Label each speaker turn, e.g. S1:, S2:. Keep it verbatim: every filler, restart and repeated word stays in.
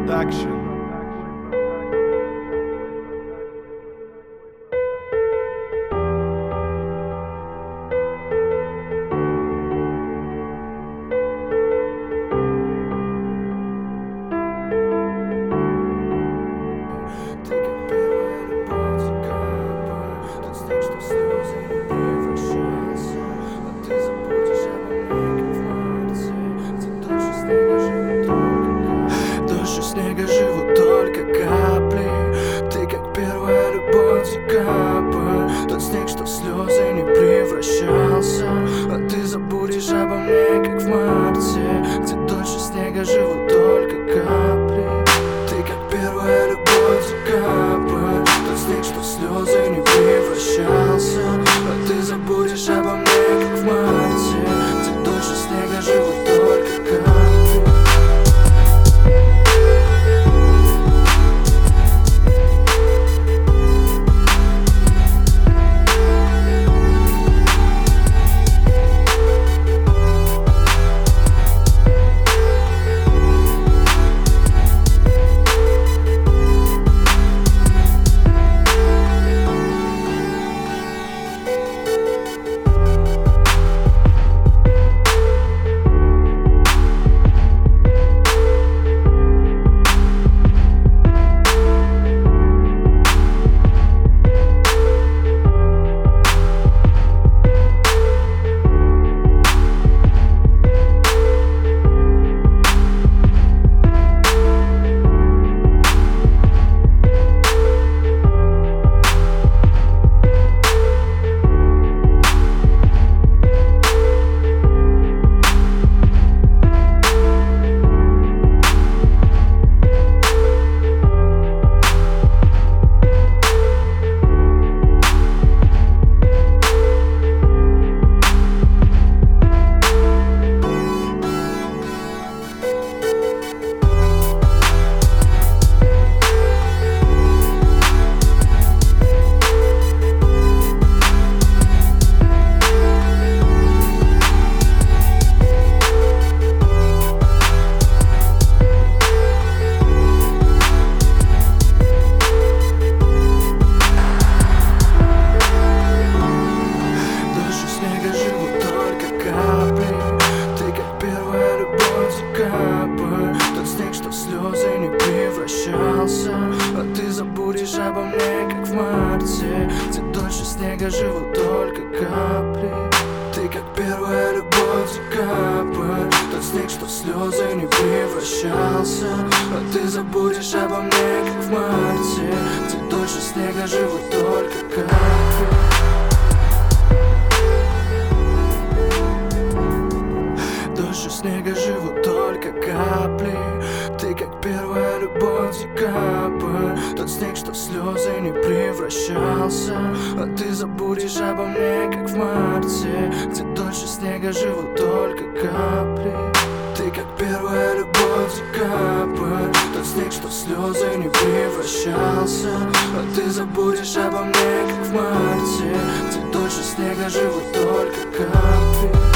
S1: Production.
S2: Дождь и снега живут только капли. Ты как первая любовь закапывает тот снег, что в слезы не превращался. А ты забудешь обо мне, как в марте, где дождь и снега живут только капли. Ты как первая любовь закапывает тот снег, что в слезы не превращался. А ты забудешь обо мне, как в марте, где дождь и снега живут только капли. Тот снег, что в слезы не превращался. А ты забудешь обо мне, как в марте, где дождь и снега живут только капли. Ты как первая любовь закапывает тот снег, что в слезы не превращался. А ты забудешь обо мне, как в марте, где дождь и снега живут только капли. Дождь и снега живут только капли. Ты как первая любовь закапывает тот снег, что в слезы не превращался. А ты забудешь обо мне, как в марте, где дождь и снега живут только капли. Ты как первая любовь закапывает тот снег, что в слезы не превращался. А ты забудешь обо мне, как в марте, где дождь и снега живут только капли.